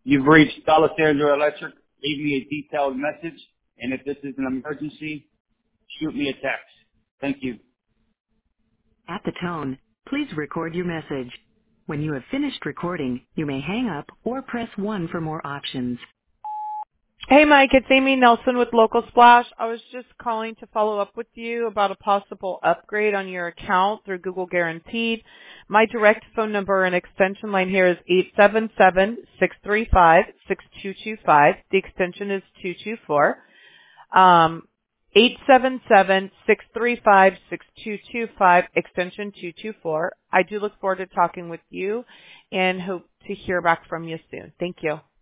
You've reached Alessandro Electric. Leave me a detailed message, and if this is an emergency, shoot me a text. Thank you. At the tone, please record your message. When you have finished recording, you may hang up or press 1 for more options. Hey, Mike, it's Amy Nelson with Local Splash. I was just calling to follow up with you about a possible upgrade on your account through Google Guaranteed. My direct phone number and extension line here is 877-635-6225. The extension is 224. 877-635-6225, extension 224. I do look forward to talking with you and hope to hear back from you soon. Thank you.